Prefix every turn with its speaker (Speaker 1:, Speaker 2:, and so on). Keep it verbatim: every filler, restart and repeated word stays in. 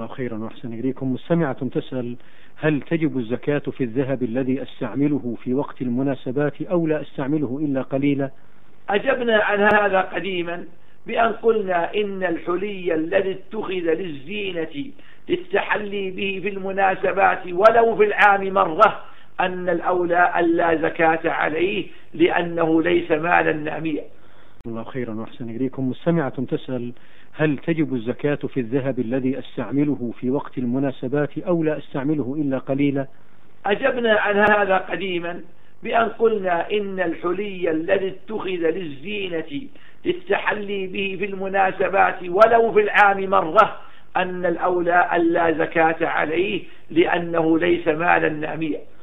Speaker 1: الله خيرا وأحسن إليكم. مستمعة تسأل: هل تجب الزكاة في الذهب الذي أستعمله في وقت المناسبات أو لا أستعمله إلا قليلا؟
Speaker 2: أجبنا عن هذا قديما بأن قلنا إن الحلي الذي اتخذ للزينة للتحلي به في المناسبات ولو في العام مرة أن الأولى ألا زكاة عليه لأنه ليس مالا ناميا.
Speaker 1: الله خيرا وأحسن إليكم. مستمعة تسأل: هل تجب الزكاة في الذهب الذي أستعمله في وقت المناسبات أو لا أستعمله إلا قليلا؟
Speaker 2: أجبنا عن هذا قديما بأن قلنا إن الحلي الذي اتخذ للزينة للتحلي به في المناسبات ولو في العام مرة أن الأولى ألا زكاة عليه لأنه ليس مالا ناميا.